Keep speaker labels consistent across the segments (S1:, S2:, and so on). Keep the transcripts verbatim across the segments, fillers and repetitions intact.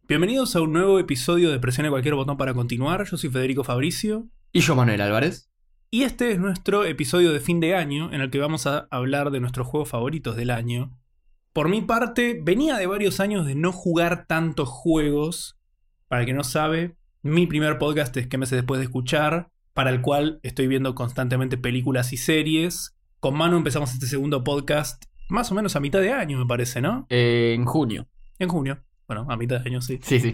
S1: Bienvenidos a un nuevo episodio de Presione cualquier botón para continuar. Yo soy Federico Fabricio.
S2: Y yo, Manuel Álvarez.
S1: Y este es nuestro episodio de fin de año, en el que vamos a hablar de nuestros juegos favoritos del año. Por mi parte, venía de varios años de no jugar tantos juegos. Para el que no sabe, mi primer podcast es ¿Qué meses después de escuchar?, para el cual estoy viendo constantemente películas y series. Con Manu empezamos este segundo podcast más o menos a mitad de año, me parece, ¿no?
S2: Eh, en junio.
S1: En junio. Bueno, a mitad de año, sí.
S2: Sí, sí.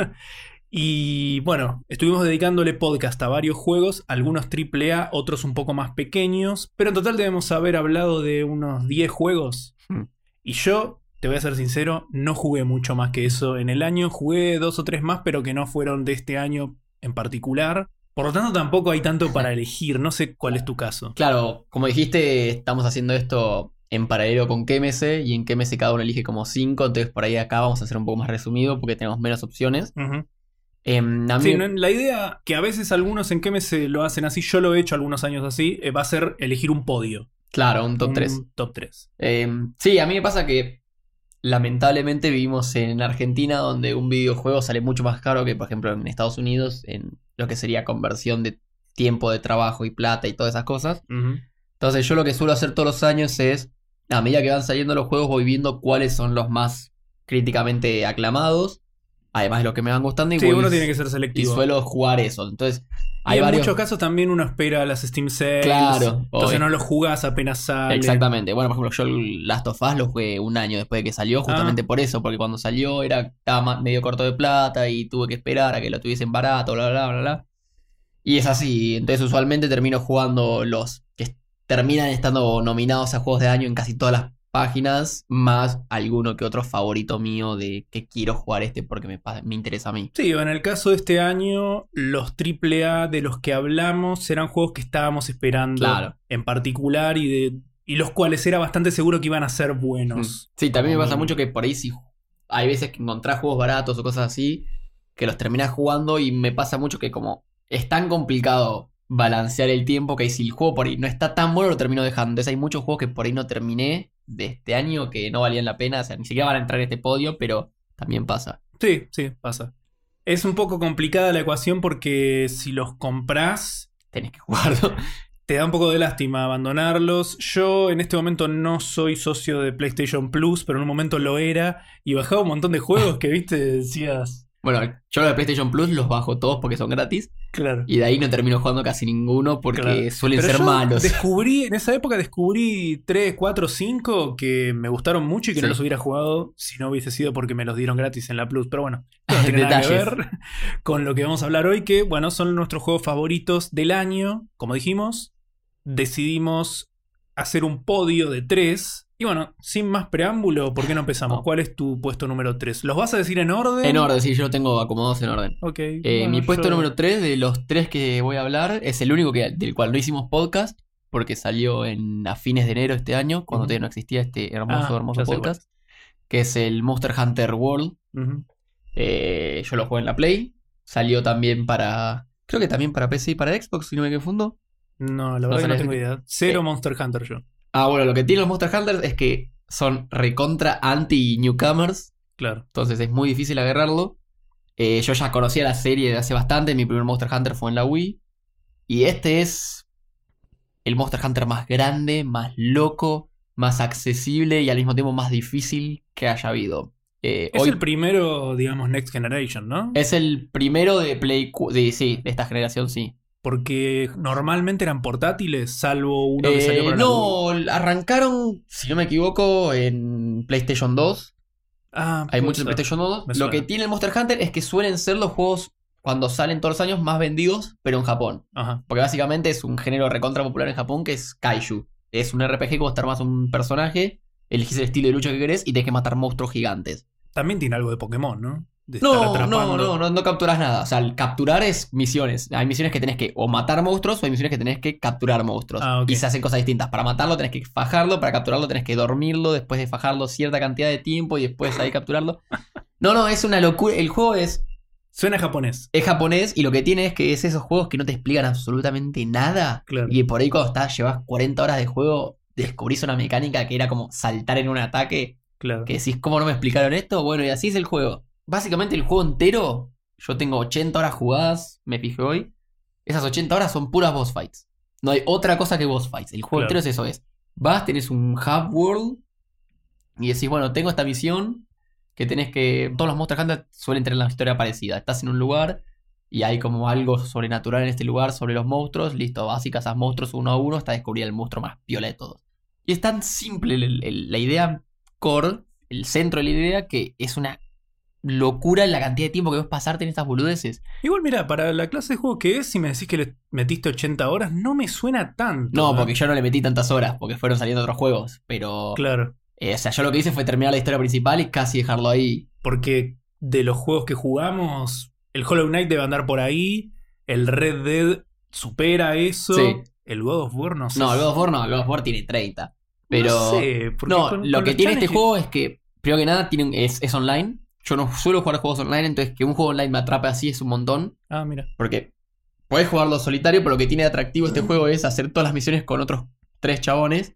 S1: Y bueno, estuvimos dedicándole podcast a varios juegos, algunos triple A, otros un poco más pequeños, pero en total debemos haber hablado de unos diez juegos.
S2: Hmm.
S1: Y yo, te voy a ser sincero, no jugué mucho más que eso en el año. Jugué dos o tres más, pero que no fueron de este año en particular. Por lo tanto, tampoco hay tanto para elegir. No sé cuál es tu caso.
S2: Claro, como dijiste, estamos haciendo esto en paralelo con Qué mese, y en Qué mese cada uno elige como cinco, entonces por ahí acá vamos a hacer un poco más resumido porque tenemos menos opciones.
S1: Uh-huh.
S2: Eh, a mí...
S1: Sí, no, la idea que a veces algunos en Qué mese lo hacen así, yo lo he hecho algunos años así, eh, va a ser elegir un podio.
S2: Claro, un top
S1: un
S2: tres.
S1: Top tres.
S2: Eh, sí, a mí me pasa que lamentablemente vivimos en Argentina, donde un videojuego sale mucho más caro que, por ejemplo, en Estados Unidos, en lo que sería conversión de tiempo de trabajo y plata y todas esas cosas.
S1: Uh-huh.
S2: Entonces yo lo que suelo hacer todos los años es, a medida que van saliendo los juegos, voy viendo cuáles son los más críticamente aclamados, además de los que me van gustando, y,
S1: Sí,
S2: voy,
S1: uno tiene que ser
S2: y
S1: selectivo.
S2: suelo jugar eso. Entonces,
S1: Y
S2: hay
S1: en
S2: varios...
S1: muchos casos también uno espera las Steam Sales.
S2: Claro,
S1: Entonces
S2: obvio.
S1: no lo jugás apenas sale.
S2: Exactamente. Bueno, por ejemplo, yo el Last of Us lo jugué un año después de que salió, justamente
S1: Ah.
S2: por eso, porque cuando salió era estaba ma- medio corto de plata y tuve que esperar a que lo tuviesen barato, bla, bla, bla, bla. Y es así. Entonces usualmente termino jugando los que terminan estando nominados a juegos de año en casi todas las páginas, más alguno que otro favorito mío de que quiero jugar este porque me, pa- me interesa a mí.
S1: Sí, en el caso de este año, los triple A de los que hablamos eran juegos que estábamos esperando
S2: Claro.
S1: en particular y de y los cuales era bastante seguro que iban a ser buenos.
S2: Sí, también me pasa
S1: Mm.
S2: mucho que por ahí sí hay veces que encontrás juegos baratos o cosas así que los terminás jugando, y me pasa mucho que como es tan complicado balancear el tiempo que si el juego por ahí no está tan bueno lo termino dejando. Entonces hay muchos juegos que por ahí no terminé de este año que no valían la pena, o sea, ni siquiera van a entrar en este podio, pero también pasa.
S1: Sí, sí, pasa. Es un poco complicada la ecuación porque si los comprás,
S2: Tenés que jugarlo.
S1: te da un poco de lástima abandonarlos. Yo en este momento no soy socio de PlayStation Plus, pero en un momento lo era y bajaba un montón de juegos que, viste, decías...
S2: Bueno, yo los de PlayStation Plus los bajo todos porque son gratis,
S1: Claro.
S2: y de ahí no termino jugando casi ninguno porque
S1: Claro.
S2: suelen
S1: Pero
S2: ser
S1: yo
S2: malos.
S1: Descubrí, en esa época descubrí tres, cuatro, cinco que me gustaron mucho y que
S2: Sí.
S1: no los hubiera jugado si no hubiese sido porque me los dieron gratis en la Plus. Pero bueno, no tiene nada que
S2: Detalles.
S1: ver con lo que vamos a hablar hoy, que bueno, son nuestros juegos favoritos del año. Como dijimos, decidimos hacer un podio de tres. Y bueno, sin más preámbulo, ¿por qué no empezamos?
S2: No.
S1: ¿Cuál es tu puesto número tres? ¿Los vas a decir en orden?
S2: En orden, sí, yo lo tengo acomodados en orden.
S1: Ok.
S2: Eh,
S1: bueno,
S2: mi puesto
S1: yo-
S2: número tres de los tres que voy a hablar es el único que, del cual no hicimos podcast, porque salió en, a fines de enero este año, cuando
S1: Ujú.
S2: todavía no existía este hermoso,
S1: Ah,
S2: hermoso
S1: ya sé
S2: podcast, que es el Monster Hunter World.
S1: Ujú.
S2: Eh, yo lo jugué en la Play, salió también para, creo que también para P C y para Xbox, si no me confundo.
S1: No, la
S2: No
S1: verdad que no
S2: sabía
S1: tengo
S2: que-
S1: idea. Cero
S2: Eh.
S1: Monster Hunter yo.
S2: Ah, bueno, lo que tienen los Monster Hunters es que son recontra anti-newcomers,
S1: Claro.
S2: entonces es muy difícil agarrarlo. Eh, yo ya conocía la serie de hace bastante. Mi primer Monster Hunter fue en la Wii. Y este es el Monster Hunter más grande, más loco, más accesible y al mismo tiempo más difícil que haya habido. Eh,
S1: Es
S2: hoy
S1: el primero, digamos, Next Generation, ¿no?
S2: es el primero de Play cu- de, sí, de esta generación, sí.
S1: Porque normalmente eran portátiles, salvo uno que
S2: Eh,
S1: salió para la Wii.
S2: no, arrancaron, si no me equivoco, en PlayStation dos.
S1: Ah,
S2: Hay
S1: puede
S2: muchos en
S1: ser.
S2: PlayStation dos.
S1: Me
S2: Lo
S1: suena.
S2: que tiene el Monster Hunter es que suelen ser los juegos, cuando salen todos los años, más vendidos, pero en Japón.
S1: Ajá.
S2: Porque básicamente es un género recontra popular en Japón que es Kaiju. Es un R P G que vos te armás un personaje, elegís el estilo de lucha que querés y tenés que matar monstruos gigantes.
S1: También tiene algo de Pokémon, ¿no? De estar
S2: No,
S1: atrapando.
S2: no, no, no, no capturás nada. O sea, el capturar es misiones. Hay misiones que tenés que o matar monstruos o hay misiones que tenés que capturar monstruos.
S1: Ah, ok.
S2: Y se hacen cosas distintas. Para matarlo tenés que fajarlo, para capturarlo tenés que dormirlo, después de fajarlo cierta cantidad de tiempo y después ahí capturarlo. No, no, es una locura. El juego es,
S1: Suena japonés.
S2: es japonés y lo que tiene es que es esos juegos que no te explican absolutamente nada.
S1: Claro.
S2: Y por ahí cuando estás, llevas cuarenta horas de juego, descubrís una mecánica que era como saltar en un ataque.
S1: Claro.
S2: Que decís, ¿cómo no me explicaron esto? Bueno, y así es el juego. básicamente el juego entero, yo tengo ochenta horas jugadas, me fijé hoy. Esas ochenta horas son puras boss fights. No hay otra cosa que boss fights. El juego
S1: Claro.
S2: entero es eso, es. Vas, tenés un hub world y decís, bueno, tengo esta misión que tenés que... Todos los Monster Hunter suelen tener la historia parecida. Estás en un lugar y hay como algo sobrenatural en este lugar sobre los monstruos. Listo, vas y cazas monstruos uno a uno hasta descubrir el monstruo más piola de todos. Y es tan simple el- el- la idea core, el centro de la idea, que es una locura la cantidad de tiempo que vas a pasarte en estas boludeces.
S1: Igual, mira, para la clase de juego que es, si me decís que le metiste ochenta horas, no me suena tanto.
S2: No,
S1: ¿eh?
S2: porque yo no le metí tantas horas, porque fueron saliendo otros juegos. Pero,
S1: Claro.
S2: eh, o sea, yo lo que hice fue terminar la historia principal y casi dejarlo ahí.
S1: Porque de los juegos que jugamos, el Hollow Knight debe andar por ahí, el Red Dead supera eso,
S2: Sí.
S1: el God of War no sé.
S2: No, el
S1: si-
S2: God of War no, el God of War tiene treinta. Pero,
S1: No sé, porque
S2: no,
S1: con-
S2: lo
S1: con
S2: que
S1: los
S2: tiene este
S1: challenges-
S2: juego es que, primero que nada, tiene un- es, es online. Yo no suelo jugar juegos online, entonces que un juego online me atrape así es un montón.
S1: Ah, mira.
S2: Porque podés jugarlo solitario, pero lo que tiene de atractivo este juego es hacer todas las misiones con otros tres chabones.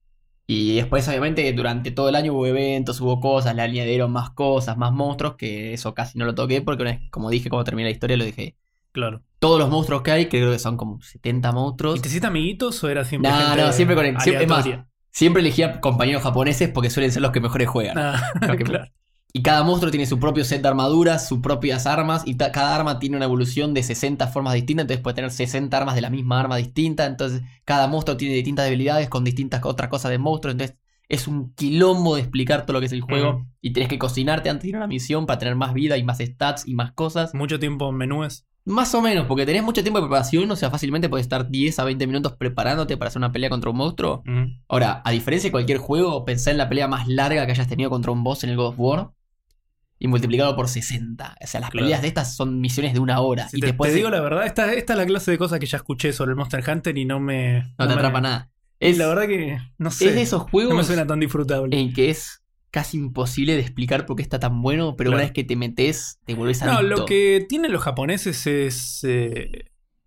S2: Y después, obviamente, durante todo el año hubo eventos, hubo cosas, le añadieron más cosas, más monstruos, que eso casi no lo toqué, porque una vez, como dije, cuando terminé la historia, lo dije.
S1: Claro.
S2: Todos los monstruos que hay, que creo que son como setenta monstruos.
S1: ¿Y te hiciste amiguitos o era siempre
S2: No,
S1: gente
S2: no, siempre con el- siempre- es más,
S1: aleatoria?
S2: Siempre elegía compañeros japoneses porque suelen ser los que mejores juegan.
S1: Ah,
S2: Los que-
S1: claro.
S2: Y cada monstruo tiene su propio set de armaduras, sus propias armas, y ta- cada arma tiene una evolución de sesenta formas distintas, entonces puede tener sesenta armas de la misma arma distinta, entonces cada monstruo tiene distintas debilidades con distintas otras cosas de monstruos, entonces es un quilombo de explicar todo lo que es el juego,
S1: Mm.
S2: y tenés que cocinarte antes de ir a una misión para tener más vida y más stats y más cosas.
S1: Mucho tiempo en menúes.
S2: Más o menos, porque tenés mucho tiempo de preparación, o sea, fácilmente podés estar diez a veinte minutos preparándote para hacer una pelea contra un monstruo.
S1: Mm.
S2: Ahora, a diferencia de cualquier juego, pensá en la pelea más larga que hayas tenido contra un boss en el God of War y multiplicado por sesenta. O sea, las
S1: Claro.
S2: peleas de estas son misiones de una hora.
S1: Si
S2: y
S1: te,
S2: te, puedes-
S1: te digo la verdad, esta, esta es la clase de cosas que ya escuché sobre el Monster Hunter y no me...
S2: no te
S1: me-
S2: atrapa nada.
S1: Es
S2: Es,
S1: la verdad que no sé.
S2: es de esos
S1: no me
S2: juegos
S1: suena tan disfrutable.
S2: en que es casi imposible de explicar por qué está tan bueno, pero
S1: Claro.
S2: una vez que te metes, te volvés
S1: No,
S2: adicto.
S1: lo que tienen los japoneses es... eh,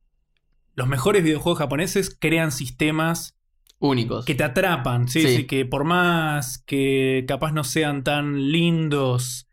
S1: los mejores videojuegos japoneses crean sistemas
S2: Únicos.
S1: que te atrapan, ¿sí?
S2: Sí.
S1: Sí, que por más que capaz no sean tan lindos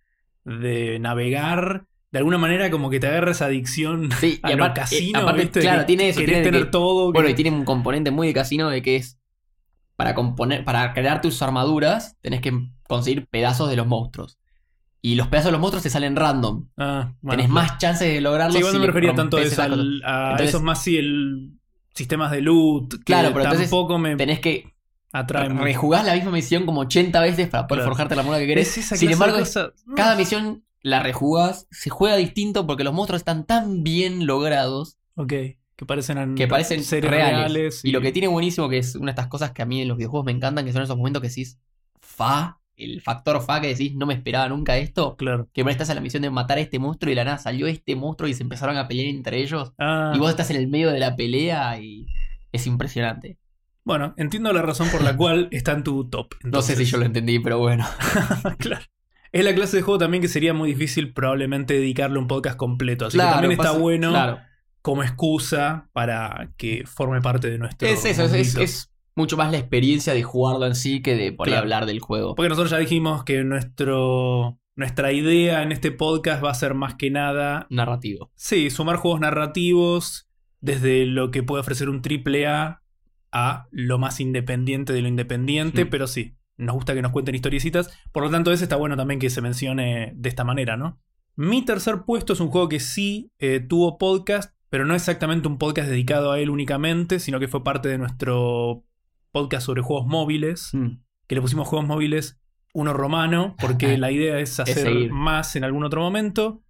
S1: de navegar, de alguna manera como que te agarra esa adicción
S2: Sí,
S1: a
S2: y
S1: lo
S2: aparte-
S1: casino,
S2: eh, aparte,
S1: ¿viste?
S2: claro,
S1: Que
S2: tiene eso,
S1: querés
S2: tiene de
S1: tener
S2: que-
S1: todo.
S2: Bueno,
S1: que-
S2: y tiene un componente muy de casino de que es para componer, para crear tus armaduras, tenés que conseguir pedazos de los monstruos. Y los pedazos de los monstruos te salen random.
S1: Ah, bueno,
S2: Tenés
S1: claro.
S2: más chances de lograrlos.
S1: Sí, igual
S2: si
S1: no me
S2: le
S1: refería tanto a
S2: rompes
S1: eso,
S2: esas cosas.
S1: al- a
S2: Entonces-
S1: eso es más si el sistemas de loot, que
S2: Claro, pero entonces
S1: tampoco me
S2: Tenés que
S1: atrae mucho.
S2: rejugás la misma misión como ochenta veces para poder
S1: Claro.
S2: forjarte la armadura que querés.
S1: Es esa
S2: Sin
S1: clase
S2: embargo,
S1: de
S2: es-
S1: cosa-
S2: cada misión la rejugás, se juega distinto porque los monstruos están tan bien logrados
S1: Ok, que parecen, an-
S2: que parecen
S1: seres
S2: reales.
S1: reales.
S2: Y lo que tiene buenísimo, que es una de estas cosas que a mí en los videojuegos me encantan, que son esos momentos que decís, fa, el factor fa que decís, no me esperaba nunca esto.
S1: Claro.
S2: Que vos estás en la misión de matar a este monstruo y de la nada salió este monstruo y se empezaron a pelear entre ellos.
S1: Ah,
S2: Y vos estás en el medio de la pelea y es impresionante.
S1: bueno, entiendo la razón por la cual está en tu top.
S2: No sé si yo lo entendí, pero bueno.
S1: Claro. Es la clase de juego también que sería muy difícil probablemente dedicarle un podcast completo. Así
S2: Claro,
S1: que también está
S2: pasa-
S1: bueno
S2: Claro.
S1: como excusa para que forme parte de nuestro
S2: Es eso, es, es-
S1: mundito.
S2: es mucho más la experiencia de jugarlo en sí que de por ahí
S1: Claro.
S2: hablar del juego.
S1: Porque nosotros ya dijimos que nuestro, nuestra idea en este podcast va a ser más que nada,
S2: Narrativo.
S1: sí, sumar juegos narrativos desde lo que puede ofrecer un triple A a lo más independiente de lo independiente,
S2: Mm.
S1: pero sí, nos gusta que nos cuenten historiecitas. Por lo tanto, ese está bueno también que se mencione de esta manera, ¿no? Mi tercer puesto es un juego que sí eh, tuvo podcast, pero no exactamente un podcast dedicado a él únicamente, sino que fue parte de nuestro podcast sobre juegos móviles,
S2: Mm.
S1: que le pusimos juegos móviles uno romano, porque la idea es hacer
S2: seguir.
S1: más en algún otro momento.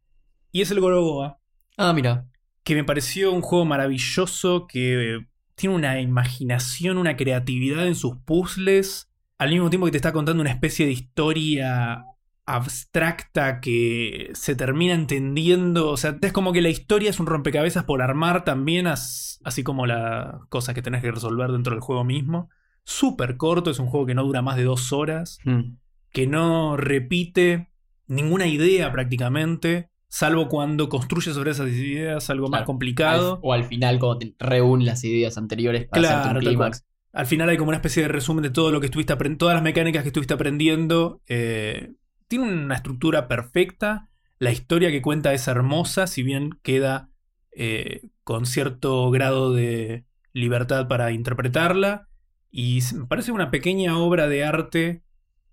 S1: Y es el Gorogoa,
S2: Ah, mira.
S1: que me pareció un juego maravilloso, que tiene una imaginación, una creatividad en sus puzzles, al mismo tiempo que te está contando una especie de historia abstracta que se termina entendiendo. O sea, es como que la historia es un rompecabezas por armar también, as- así como las cosas que tenés que resolver dentro del juego mismo. Súper corto, es un juego que no dura más de dos horas,
S2: Mm.
S1: que no repite ninguna idea prácticamente, salvo cuando construye sobre esas ideas algo más
S2: Claro.
S1: complicado.
S2: Al- o al final cuando te reúne las ideas anteriores para
S1: Claro,
S2: hacerte un
S1: tal
S2: clímax.
S1: Al final hay como una especie de resumen de todo lo que estuviste aprendiendo, todas las mecánicas que estuviste aprendiendo, eh, tiene una estructura perfecta. La historia que cuenta es hermosa, si bien queda eh, con cierto grado de libertad para interpretarla. Y me parece una pequeña obra de arte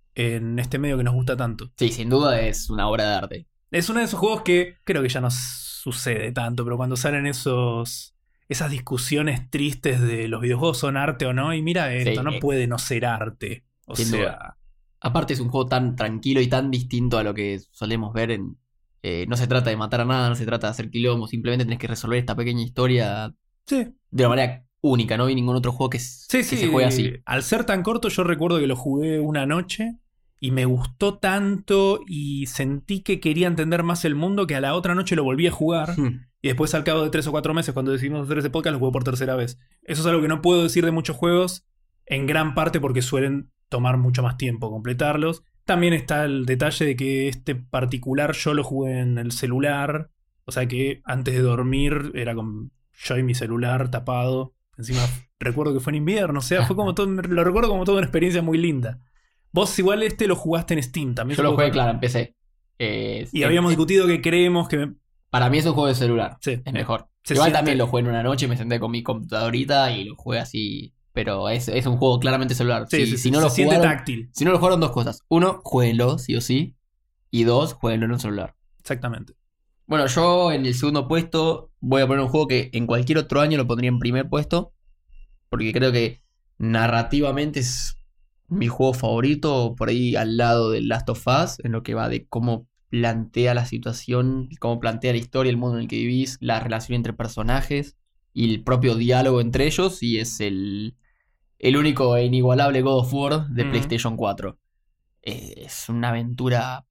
S1: en este medio que nos gusta tanto.
S2: Sí, sin duda es una obra de arte.
S1: Es uno de esos juegos que creo que ya no sucede tanto, pero cuando salen esos esas discusiones tristes de los videojuegos son arte o no, y mira esto,
S2: Sí,
S1: no
S2: eh,
S1: puede no ser arte. O
S2: sin
S1: sea,
S2: duda. Aparte es un juego tan tranquilo y tan distinto a lo que solemos ver en... eh, no se trata de matar a nada, no se trata de hacer quilombo, simplemente tenés que resolver esta pequeña historia
S1: sí.
S2: de una manera única. No hay ningún otro juego que, s-
S1: Sí,
S2: que
S1: sí,
S2: se juegue así.
S1: al ser tan corto yo recuerdo que lo jugué una noche y me gustó tanto y sentí que quería entender más el mundo que a la otra noche lo volví a jugar.
S2: Hmm.
S1: Y después al cabo de tres o cuatro meses, cuando decidimos hacer ese podcast, lo jugué por tercera vez. Eso es algo que no puedo decir de muchos juegos, en gran parte porque suelen tomar mucho más tiempo completarlos. También está el detalle de que este particular yo lo jugué en el celular. O sea que antes de dormir era con yo y mi celular tapado. Encima recuerdo que fue en invierno. O sea, fue como todo, lo recuerdo como toda una experiencia muy linda. Vos igual este lo jugaste en Steam también.
S2: Yo lo jugué,
S1: que...
S2: claro, empecé. Eh,
S1: Y
S2: eh,
S1: habíamos
S2: eh,
S1: discutido que creemos que...
S2: Para mí es un juego de celular.
S1: Sí.
S2: Es mejor.
S1: Se
S2: Igual
S1: siente-
S2: también lo jugué en una noche, me senté con mi computadorita y lo jugué así. Pero es, es un juego claramente celular.
S1: Sí,
S2: si,
S1: sí,
S2: si
S1: sí,
S2: no
S1: se
S2: lo
S1: siente
S2: jugaron,
S1: táctil.
S2: si no lo jugaron, dos cosas. Uno, jueguenlo, sí o sí. Y dos, jueguenlo en un celular.
S1: Exactamente.
S2: Bueno, yo en el segundo puesto voy a poner un juego que en cualquier otro año lo pondría en primer puesto. Porque creo que narrativamente es mi juego favorito, por ahí al lado de Last of Us, en lo que va de cómo plantea la situación, cómo plantea la historia, el mundo en el que vivís, la relación entre personajes y el propio diálogo entre ellos. Y es el, el único e inigualable God of War de
S1: Mm.
S2: PlayStation cuatro. Eh, es una aventura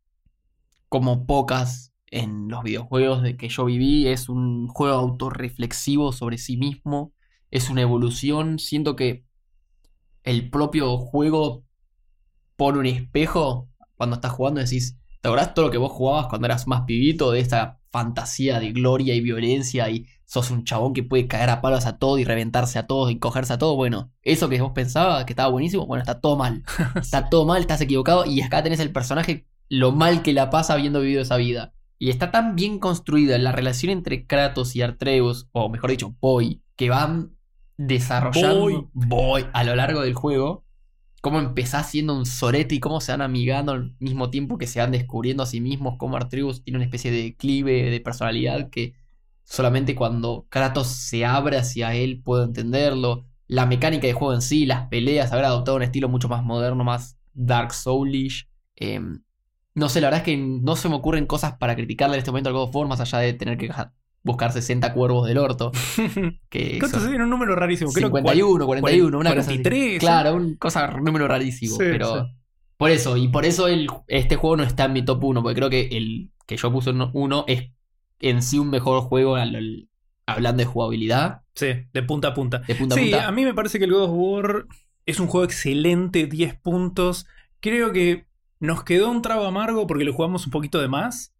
S2: como pocas en los videojuegos de que yo viví. Es un juego autorreflexivo sobre sí mismo. Es una evolución. Siento que el propio juego pone un espejo cuando estás jugando y decís, ¿te acordás todo lo que vos jugabas cuando eras más pibito? De esta fantasía de gloria y violencia y sos un chabón que puede caer a palos a todo y reventarse a todos y cogerse a todo. Bueno, eso que vos pensabas que estaba buenísimo, bueno, está todo mal. Está todo mal, estás equivocado y acá tenés el personaje lo mal que la pasa habiendo vivido esa vida. Y está tan bien construida la relación entre Kratos y Atreus, o mejor dicho, Boy, que van desarrollando
S1: Boy.
S2: Boy a lo largo del juego. Cómo empezás siendo un sorete y cómo se van amigando al mismo tiempo que se van descubriendo a sí mismos. Cómo Atreus tiene una especie de declive de personalidad que solamente cuando Kratos se abre hacia él puedo entenderlo. La mecánica de juego en sí, las peleas, haber adoptado un estilo mucho más moderno, más Dark Soulish. Eh, no sé, la verdad es que no se me ocurren cosas para criticarle en este momento al God of War, más allá de tener que buscar sesenta cuervos del orto. Que
S1: ¿Cuánto
S2: son
S1: se viene un número rarísimo? Creo
S2: cincuenta y uno, cuarenta y uno, una cosa así.
S1: cuarenta y tres.
S2: Claro, un cosa, un número rarísimo.
S1: Sí,
S2: pero
S1: sí.
S2: por eso, y por eso el, este juego no está en mi top uno, porque creo que el que yo puse en uno es en sí un mejor juego al- al- hablando de jugabilidad.
S1: Sí, de punta a punta.
S2: De punta a
S1: sí,
S2: punta.
S1: a mí me parece que el God of War es un juego excelente, diez puntos. Creo que nos quedó un trago amargo porque lo jugamos un poquito de más.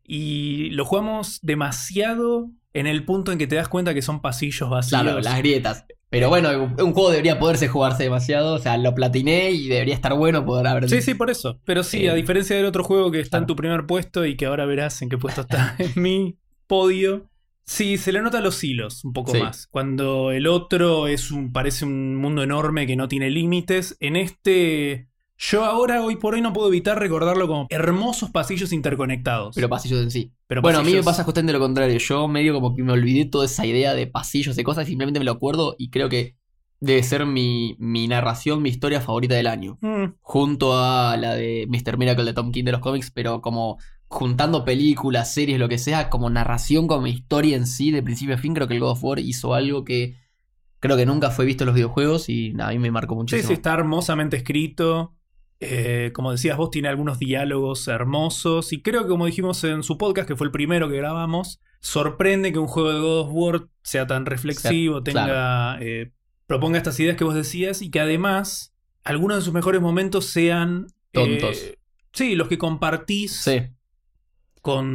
S1: Y lo jugamos demasiado en el punto en que te das cuenta que son pasillos vacíos.
S2: Claro, las grietas. Pero bueno, un juego debería poderse jugarse demasiado. O sea, lo platiné y debería estar bueno poder haber.
S1: Sí, sí, por eso. Pero sí,
S2: Eh,
S1: a diferencia del otro juego que está
S2: claro.
S1: en tu primer puesto y que ahora verás en qué puesto está en mi podio. Sí, se le nota los hilos un poco
S2: Sí.
S1: más. Cuando el otro es un, parece un mundo enorme que no tiene límites. En este, yo ahora, hoy por hoy, no puedo evitar recordarlo como hermosos pasillos interconectados.
S2: Pero pasillos en sí.
S1: Pero
S2: Bueno, a mí me
S1: pasillos-
S2: pasa justamente lo contrario. Yo medio como que me olvidé toda esa idea de pasillos de cosas. Simplemente me lo acuerdo y creo que debe ser mi, mi narración, mi historia favorita del año.
S1: Mm,
S2: Junto a la de míster Miracle de Tom King de los cómics, pero como juntando películas, series, lo que sea, como narración, como historia en sí, de principio a fin, creo que el God of War hizo algo que creo que nunca fue visto en los videojuegos y nada, a mí me marcó
S1: sí,
S2: muchísimo.
S1: sí, está hermosamente escrito. Eh, como decías vos, tiene algunos diálogos hermosos. Y creo que, como dijimos en su podcast, que fue el primero que grabamos, sorprende que un juego de God of War sea tan reflexivo,
S2: Sea-
S1: tenga,
S2: claro.
S1: eh, proponga estas ideas que vos decías y que además algunos de sus mejores momentos sean eh,
S2: Tontos.
S1: sí, los que compartís
S2: Sí,
S1: con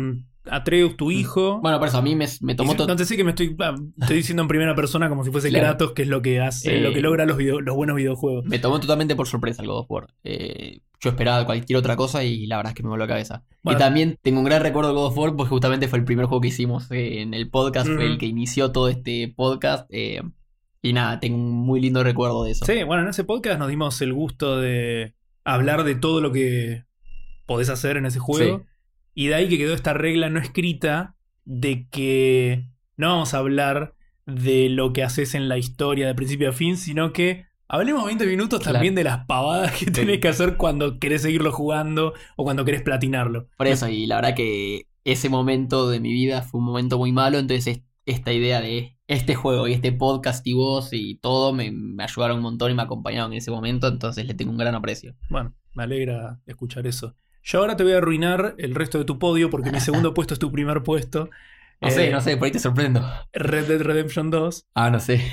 S1: Atreus, tu hijo.
S2: Bueno, por eso a mí me, me tomó
S1: Y
S2: todo.
S1: no te sé que me estoy, ah, estoy diciendo en primera persona como si fuese
S2: Claro.
S1: Kratos, que es lo que hace,
S2: Eh,
S1: lo que logra los, video- los buenos videojuegos.
S2: Me tomó totalmente por sorpresa el God of War. Eh, yo esperaba cualquier otra cosa y la verdad es que me voló la cabeza.
S1: Bueno.
S2: Y también tengo un gran recuerdo de God of War porque justamente fue el primer juego que hicimos eh, en el podcast,
S1: Ujú.
S2: fue el que inició todo este podcast. eh, y nada, tengo un muy lindo recuerdo de eso.
S1: Sí, bueno, en ese podcast nos dimos el gusto de hablar de todo lo que podés hacer en ese juego.
S2: Sí.
S1: Y de ahí que quedó esta regla no escrita de que no vamos a hablar de lo que haces en la historia de principio a fin, sino que hablemos veinte minutos
S2: Claro.
S1: también de las pavadas que tenés que hacer cuando querés seguirlo jugando o cuando querés platinarlo.
S2: Por eso, y la verdad que ese momento de mi vida fue un momento muy malo, entonces es- esta idea de este juego y este podcast y vos y todo me, me ayudaron un montón y me acompañaron en ese momento, entonces le tengo un gran aprecio.
S1: Bueno, me alegra escuchar eso. Yo ahora te voy a arruinar el resto de tu podio porque mi segundo puesto es tu primer puesto.
S2: No sé,
S1: Eh,
S2: no sé, por ahí te sorprendo.
S1: Red Dead Redemption dos.
S2: Ah, no sé.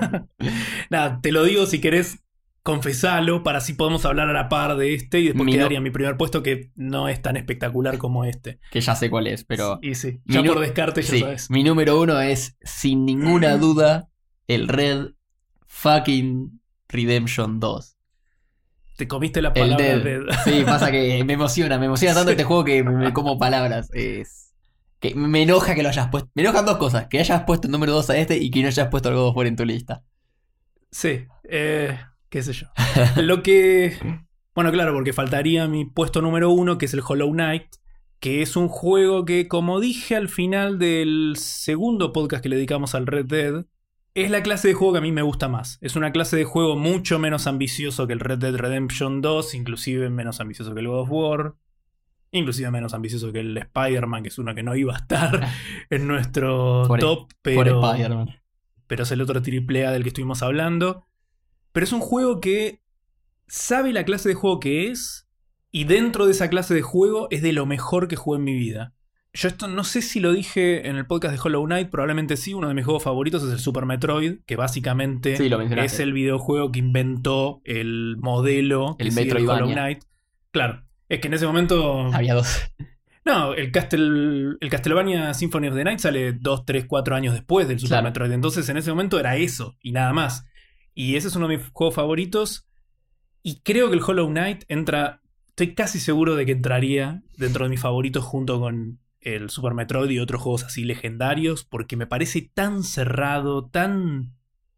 S1: Nada, te lo digo si querés, confesalo para así podemos hablar a la par de este y después
S2: Mi
S1: quedaría
S2: no-
S1: mi primer puesto que no es tan espectacular como este.
S2: Que ya sé cuál es, pero...
S1: Y sí,
S2: Mi
S1: ya
S2: nu-
S1: por descarte ya
S2: Sí,
S1: sabes.
S2: mi número uno es, sin ninguna duda, el Red fucking Redemption dos.
S1: Te comiste la
S2: El
S1: palabra
S2: Dead.
S1: Dead.
S2: Sí, pasa que me emociona, me emociona tanto
S1: Sí.
S2: este juego que me como palabras. Es... Que me enoja que lo hayas puesto. Me enojan dos cosas, que hayas puesto el número dos a este y que no hayas puesto el God of War en tu lista.
S1: Sí, eh, qué sé yo. Lo que... Bueno, claro, porque faltaría mi puesto número uno, que es el Hollow Knight, que es un juego que, como dije al final del segundo podcast que le dedicamos al Red Dead, es la clase de juego que a mí me gusta más. Es una clase de juego mucho menos ambicioso que el Red Dead Redemption dos, inclusive menos ambicioso que el God of War, inclusive menos ambicioso que el Spider-Man, que es uno que no iba a estar en nuestro
S2: Por-
S1: top,
S2: Por
S1: pero,
S2: Spider-Man.
S1: pero es el otro triple A del que estuvimos hablando. Pero es un juego que sabe la clase de juego que es y dentro de esa clase de juego es de lo mejor que jugué en mi vida. Yo esto no sé si lo dije en el podcast de Hollow Knight, probablemente sí, uno de mis juegos favoritos es el Super Metroid, que básicamente
S2: Sí, lo mencionaste.
S1: es el videojuego que inventó el modelo que
S2: El
S1: sigue
S2: Metroidvania.
S1: Hollow Knight. Claro, es que en ese momento...
S2: Había dos.
S1: No, el, Castel, el Castlevania Symphony of the Night sale dos, tres, cuatro años después del Super
S2: Claro.
S1: Metroid. Entonces en ese momento era eso y nada más. Y ese es uno de mis juegos favoritos. Y creo que el Hollow Knight entra... Estoy casi seguro de que entraría dentro de mis favoritos junto con el Super Metroid y otros juegos así legendarios. Porque me parece tan cerrado, tan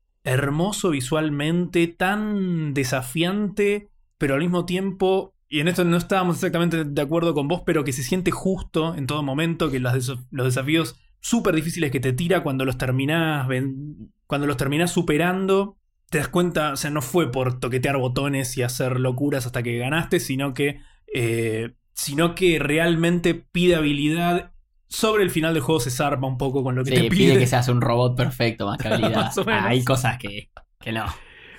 S1: hermoso visualmente, tan desafiante, pero al mismo tiempo... Y en esto no estábamos exactamente de acuerdo con vos, pero que se siente justo en todo momento, que los, desa- los desafíos súper difíciles que te tira cuando los terminás, ven- cuando los terminás superando, te das cuenta, o sea, no fue por toquetear botones y hacer locuras hasta que ganaste, sino que, eh, sino que realmente pide habilidad. Sobre el final del juego se zarpa un poco con lo que
S2: Sí,
S1: te
S2: pide
S1: pide.
S2: que seas un robot perfecto más que habilidad.
S1: Más o menos.
S2: Ah, hay cosas que, que no.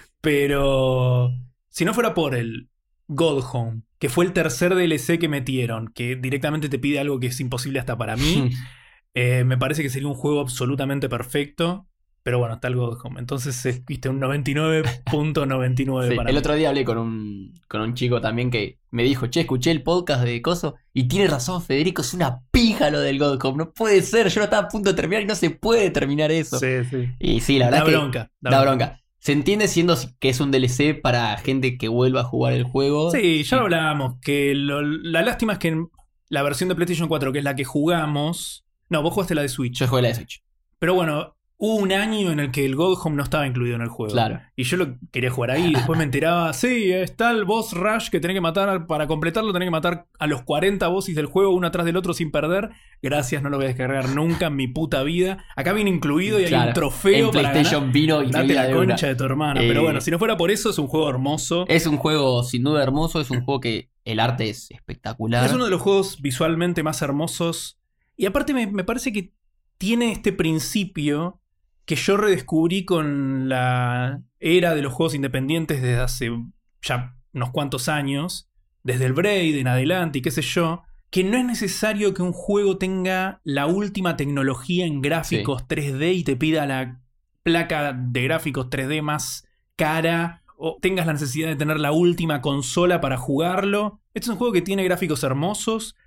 S1: Pero si no fuera por el God Home, que fue el tercer D L C que metieron, que directamente te pide algo que es imposible hasta para mí, eh, me parece que sería un juego absolutamente perfecto. Pero bueno, está el God Home. Entonces es, viste, un noventa y nueve punto noventa y nueve
S2: Sí,
S1: para
S2: el
S1: mí.
S2: otro día hablé con un, con un chico también que me dijo, che, escuché el podcast de Coso y tiene razón Federico, es una pija lo del God Home, no puede ser, yo no estaba a punto de terminar y no se puede terminar eso.
S1: Sí, sí.
S2: Y sí, la
S1: Da
S2: verdad que
S1: bronca.
S2: da bronca. Se entiende siendo que es un D L C para gente que vuelva a jugar el juego.
S1: Sí, ya lo hablábamos. Que lo- la lástima es que en la versión de PlayStation cuatro, que es la que jugamos. No, vos jugaste la de Switch.
S2: Yo jugué la de Switch.
S1: Pero bueno, hubo un año en el que el God Home no estaba incluido en el juego.
S2: Claro.
S1: Y yo lo quería jugar ahí. Después me enteraba, sí, está el boss rush que tenés que matar. Para completarlo tenés que matar a los cuarenta bosses del juego, uno atrás del otro sin perder. Gracias, no lo voy a descargar nunca en mi puta vida. Acá viene incluido y hay
S2: Claro.
S1: un trofeo
S2: En
S1: para
S2: PlayStation
S1: ganar.
S2: vino
S1: Date
S2: incluida
S1: la
S2: de una.
S1: concha de tu hermana.
S2: Eh,
S1: Pero bueno, si no fuera por eso, es un juego hermoso.
S2: Es un juego sin duda hermoso, es un juego que el arte es espectacular.
S1: Es uno de los juegos visualmente más hermosos. Y aparte me, me parece que tiene este principio que yo redescubrí con la era de los juegos independientes desde hace ya unos cuantos años. Desde el Braid en adelante y qué sé yo. Que no es necesario que un juego tenga la última tecnología en gráficos tres D y te pida la placa de gráficos tres D más cara, o tengas la necesidad de tener la última consola para jugarlo. Este es un juego que tiene gráficos hermosos,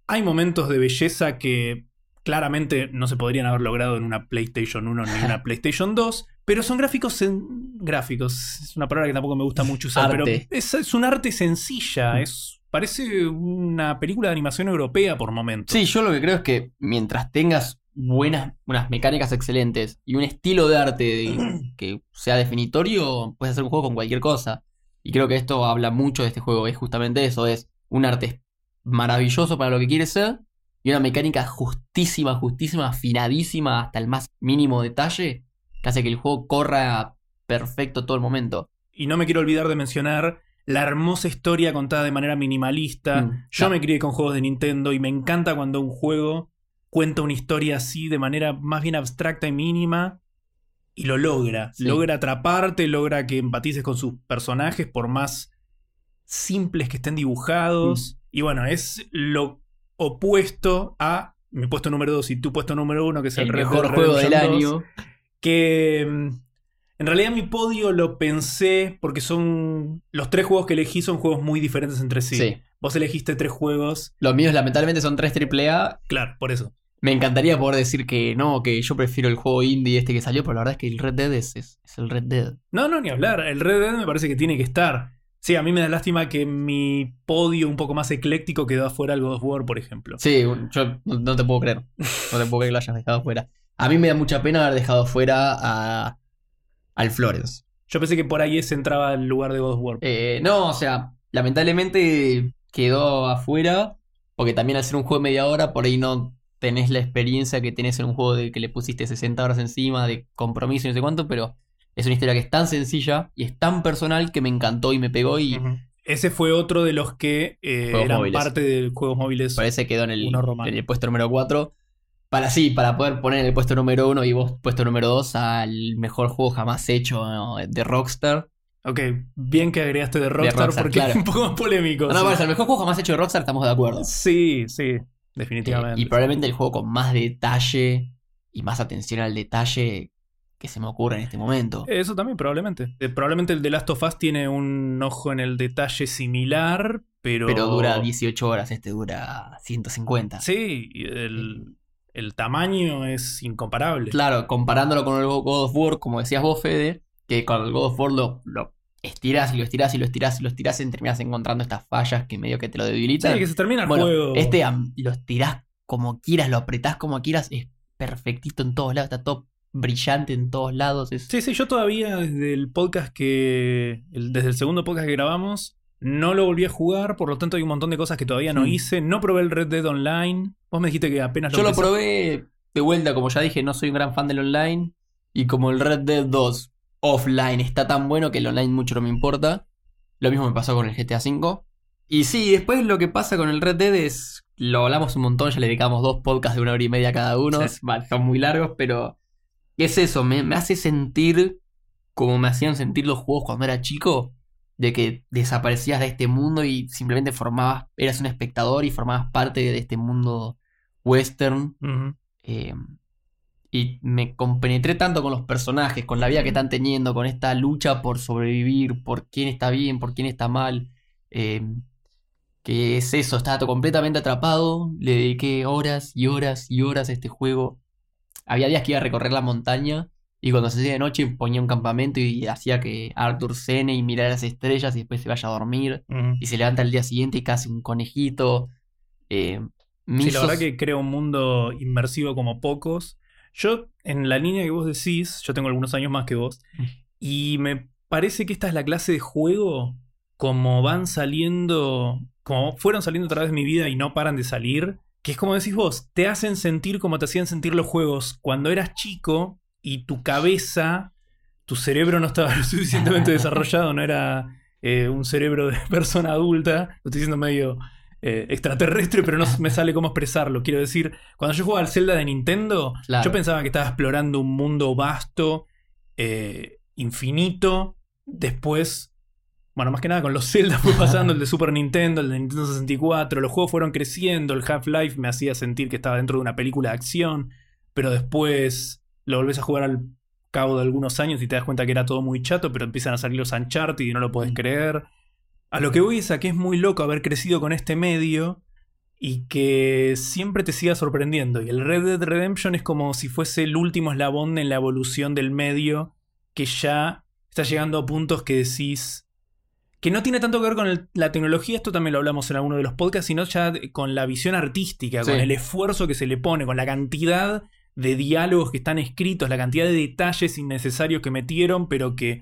S1: Hay momentos de belleza que claramente no se podrían haber logrado en una PlayStation uno ni en una PlayStation dos, pero son gráficos en... gráficos, es una palabra que tampoco me gusta mucho usar,
S2: Arte.
S1: pero es, es un arte sencilla, es, parece una película de animación europea por momentos.
S2: Sí, yo lo que creo es que mientras tengas buenas, unas mecánicas excelentes y un estilo de arte de- que sea definitorio, puedes hacer un juego con cualquier cosa. Y creo que esto habla mucho de este juego, es justamente eso, es un arte maravilloso para lo que quiere ser y una mecánica justísima, justísima, afinadísima hasta el más mínimo detalle que hace que el juego corra perfecto todo el momento.
S1: Y no me quiero olvidar de mencionar la hermosa historia contada de manera minimalista.
S2: Mm,
S1: Yo
S2: claro.
S1: me crié con juegos de Nintendo y me encanta cuando un juego cuenta una historia así de manera más bien abstracta y mínima y lo logra.
S2: Sí.
S1: Logra atraparte, logra que empatices con sus personajes por más simples que estén dibujados.
S2: Mm.
S1: Y bueno, es lo opuesto a mi puesto número dos y tu puesto número uno, que es el,
S2: El
S1: Red Dead
S2: mejor juego del
S1: Redemption dos,
S2: año.
S1: que mm, en realidad mi podio lo pensé porque son los tres juegos que elegí son juegos muy diferentes entre sí.
S2: Sí.
S1: Vos elegiste tres juegos,
S2: Los míos lamentablemente son tres triple A.
S1: claro, por eso.
S2: Me encantaría poder decir que no, que yo prefiero el juego indie este que salió, pero la verdad es que el Red Dead es, es, es el Red Dead.
S1: No, no, ni hablar. El Red Dead me parece que tiene que estar. Sí, a mí me da lástima que mi podio un poco más ecléctico quedó afuera el God of War, por ejemplo.
S2: Sí, yo no, no te puedo creer. No te puedo creer que lo hayas dejado fuera. A mí me da mucha pena haber dejado fuera a, al Florence.
S1: Yo pensé que por ahí ese entraba al lugar de God of War.
S2: Eh, no, o sea, lamentablemente quedó afuera, porque también al ser un juego de media hora, por ahí no tenés la experiencia que tenés en un juego de que le pusiste sesenta horas encima, de compromiso y no sé cuánto, pero es una historia que es tan sencilla y es tan personal que me encantó y me pegó y
S1: Ujú. Ese fue otro de los que eh,
S2: Juegos
S1: eran
S2: móviles.
S1: parte de juegos móviles.
S2: parece que quedó en el,
S1: Uno romano.
S2: en el puesto número cuatro. Para sí, para poder poner en el puesto número uno y vos puesto número dos al mejor juego jamás hecho, ¿no?, de Rockstar.
S1: Ok, bien que agregaste de Rockstar,
S2: Rockstar,
S1: porque
S2: claro.
S1: es un poco más polémico.
S2: No, no,
S1: sí.
S2: parece el mejor juego jamás hecho de Rockstar, estamos de acuerdo.
S1: Sí, sí,
S2: Eh,
S1: definitivamente.
S2: y probablemente el juego con más detalle y más atención al detalle que se me ocurre en este momento.
S1: Eso también, probablemente. Eh, probablemente el de Last of Us tiene un ojo en el detalle similar, pero.
S2: Pero dura dieciocho horas, este dura ciento cincuenta.
S1: Sí, y el, el tamaño es incomparable.
S2: Claro, comparándolo con el God of War, como decías vos, Fede, que con el God of War lo, lo estiras y lo estiras y lo estiras y lo estiras y terminas encontrando estas fallas que medio que te lo debilitan.
S1: Sí, que se termina el
S2: Bueno,
S1: juego.
S2: este am, lo estirás como quieras, lo apretás como quieras, es perfectito en todos lados, está todo brillante en todos lados. Es...
S1: Sí, sí, yo todavía desde el podcast que. el- desde el segundo podcast que grabamos, no lo volví a jugar, por lo tanto hay un montón de cosas que todavía no
S2: Mm.
S1: hice. No probé el Red Dead Online. Vos me dijiste que apenas
S2: Yo lo
S1: empecé.
S2: probé de vuelta, como ya dije, no soy un gran fan del online. Y como el Red Dead dos offline está tan bueno que el online mucho no me importa. Lo mismo me pasó con el G T A cinco. Y sí, después lo que pasa con el Red Dead es... Lo hablamos un montón, ya le dedicamos dos podcasts de una hora y media cada uno.
S1: Sí.
S2: Vale, son muy largos, pero... Es eso, me, me hace sentir como me hacían sentir los juegos cuando era chico. De que desaparecías de este mundo y simplemente formabas... Eras un espectador y formabas parte de este mundo western.
S1: Ujú.
S2: Eh, y me compenetré tanto con los personajes, con la vida que están teniendo, con esta lucha por sobrevivir, por quién está bien, por quién está mal. eh, que es eso, estaba todo completamente atrapado. Le dediqué horas y horas y horas a este juego. Había días que iba a recorrer la montaña y cuando se hacía de noche ponía un campamento y hacía que Arthur cene y mirara las estrellas y después se vaya a dormir.
S1: Ujú.
S2: Y se levanta el día siguiente y casi un conejito. Eh, me
S1: Sí, la
S2: hizo-
S1: verdad que crea un mundo inmersivo como pocos. Yo, en la línea que vos decís, yo tengo algunos años más que vos, y me parece que esta es la clase de juego como van saliendo, como fueron saliendo a través de mi vida y no paran de salir, que es como decís vos, te hacen sentir como te hacían sentir los juegos cuando eras chico y tu cabeza, tu cerebro no estaba lo suficientemente desarrollado, no era eh, un cerebro de persona adulta, lo estoy diciendo medio... Eh, extraterrestre, pero no me sale cómo expresarlo. Quiero decir, cuando yo jugaba al Zelda de Nintendo,
S2: Claro.
S1: yo pensaba que estaba explorando un mundo vasto, eh, infinito. Después, bueno, más que nada con los Zelda fue pasando el de Super Nintendo, el de Nintendo sesenta y cuatro. Los juegos fueron creciendo. El Half-Life me hacía sentir que estaba dentro de una película de acción. Pero después lo volvés a jugar al cabo de algunos años y te das cuenta que era todo muy chato, pero empiezan a salir los Uncharted y no lo podés creer. A lo que voy es a que es muy loco haber crecido con este medio y que siempre te siga sorprendiendo. Y el Red Dead Redemption es como si fuese el último eslabón en la evolución del medio, que ya está llegando a puntos que decís... Que no tiene tanto que ver con el- la tecnología, esto también lo hablamos en alguno de los podcasts, sino ya de- con la visión artística,
S2: Sí.
S1: con el esfuerzo que se le pone, con la cantidad de diálogos que están escritos, la cantidad de detalles innecesarios que metieron, pero que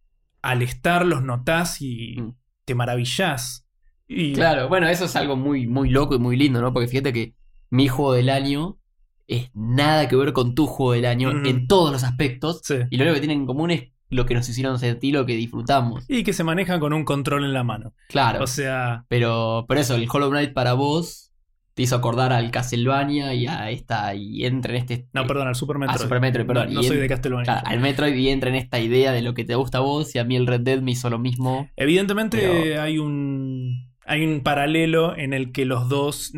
S1: al estar los notás y
S2: Mm.
S1: te maravillás. Y,
S2: Claro, bueno, eso es algo muy, muy loco y muy lindo, ¿no? Porque fíjate que mi juego del año es nada que ver con tu juego del año
S1: Ujú.
S2: en todos los aspectos.
S1: Sí.
S2: Y lo único que tienen en común es lo que nos hicieron sentir, lo que disfrutamos.
S1: y que se manejan con un control en la mano.
S2: Claro.
S1: O sea,
S2: Pero, pero eso, el Hollow Knight para vos te hizo acordar al Castlevania y a esta. Y entra en este.
S1: no, perdón, al Super Metroid.
S2: Super Metroid, perdón.
S1: No, no
S2: Y
S1: soy
S2: en-
S1: de Castlevania.
S2: Claro, al Metroid y entra en esta idea de lo que te gusta a vos. Y a mí el Red Dead me hizo lo mismo.
S1: Evidentemente
S2: Pero-
S1: hay un hay un paralelo en el que los dos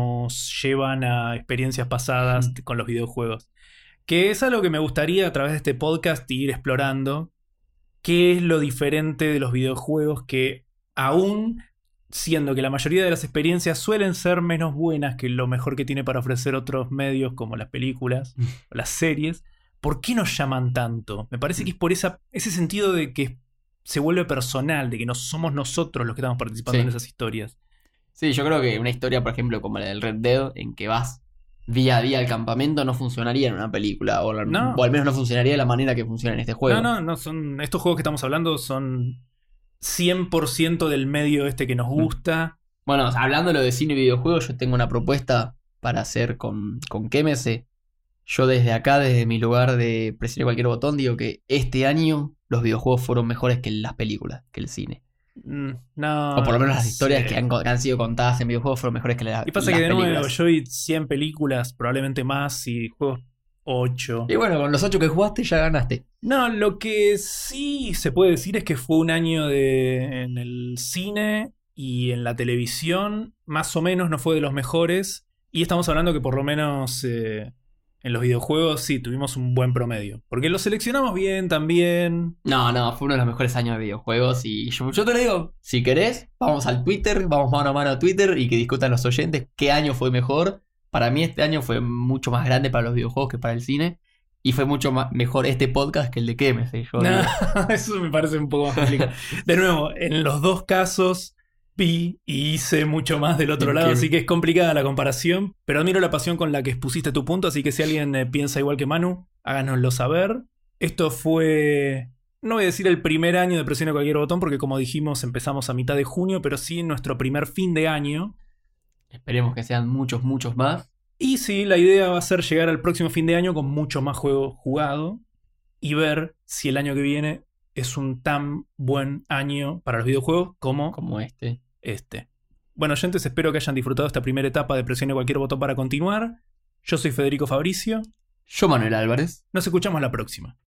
S1: nos llevan a experiencias pasadas
S2: Mm.
S1: con los videojuegos. Que es algo que me gustaría a través de este podcast ir explorando. ¿Qué es lo diferente de los videojuegos que aún siendo que la mayoría de las experiencias suelen ser menos buenas que lo mejor que tiene para ofrecer otros medios como las películas o las series, ¿por qué nos llaman tanto? Me parece que es por esa, ese sentido de que se vuelve personal, de que no somos nosotros los que estamos participando
S2: Sí.
S1: en esas historias.
S2: Sí, yo creo que una historia, por ejemplo, como la del Red Dead, en que vas día a día al campamento, no funcionaría en una película. O, la-
S1: No.
S2: o al menos no funcionaría de la manera que funciona en este juego.
S1: No, no, no son. Estos juegos que estamos hablando son cien por ciento del medio este que nos gusta.
S2: Bueno, hablando de cine y videojuegos, yo tengo una propuesta para hacer con, con K M S. Yo desde acá, desde mi lugar de presionar cualquier botón, digo que este año los videojuegos fueron mejores que las películas, que el cine.
S1: Mm, No.
S2: O por lo menos las historias
S1: sé.
S2: que han, que han sido contadas en videojuegos fueron mejores que la-
S1: Y pasa
S2: las
S1: que de
S2: películas.
S1: nuevo, yo vi cien películas, probablemente más, y juegos ocho.
S2: Y bueno, con los ocho que jugaste ya ganaste.
S1: No, lo que sí se puede decir es que fue un año de en el cine y en la televisión, más o menos no fue de los mejores. Y estamos hablando que por lo menos eh, en los videojuegos sí tuvimos un buen promedio. Porque los seleccionamos bien también.
S2: No, no, fue uno de los mejores años de videojuegos. Y yo, yo te lo digo, si querés, vamos al Twitter, vamos mano a mano a Twitter y que discutan los oyentes qué año fue mejor. Para mí este año fue mucho más grande para los videojuegos que para el cine. Y fue mucho más, mejor este podcast que el de K M S. Yo
S1: No,
S2: digo.
S1: eso me parece un poco más complicado. De nuevo, en los dos casos vi y hice mucho más del otro lado,
S2: Entiendo.
S1: así que es complicada la comparación, pero admiro la pasión con la que expusiste tu punto, así que si alguien eh, piensa igual que Manu, háganoslo saber. Esto fue, no voy a decir el primer año de Presione Cualquier Botón, porque como dijimos empezamos a mitad de junio, pero sí nuestro primer fin de año.
S2: Esperemos que sean muchos, muchos más.
S1: Y sí, la idea va a ser llegar al próximo fin de año con mucho más juego jugado y ver si el año que viene es un tan buen año para los videojuegos como
S2: Como este.
S1: este. Bueno, oyentes, espero que hayan disfrutado esta primera etapa de Presione Cualquier Botón para continuar. Yo soy Federico Fabricio.
S2: Yo, Manuel Álvarez.
S1: Nos escuchamos la próxima.